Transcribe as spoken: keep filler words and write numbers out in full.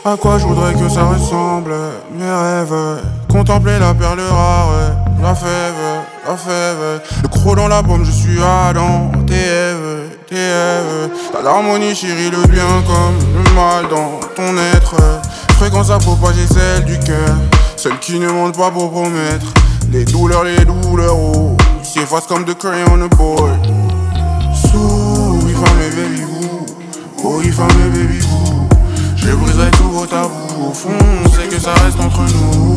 À quoi je voudrais que ça ressemble, mes rêves. Contempler la perle rare, la fève, la fève. Le croc dans la pomme, je suis Adam. Tes Ève, tes Ève. T'as l'harmonie chérie, le bien comme le mal dans ton être. Fréquence à propager, celle du cœur. Celle qui ne monte pas pour promettre. Les douleurs, les douleurs, oh. S'effacent comme de crayon on a board. Souris, femme et baby boo. Oh, il femme et baby boo. Je briserai tous vos tabous. Au fond, on sait que ça reste entre nous.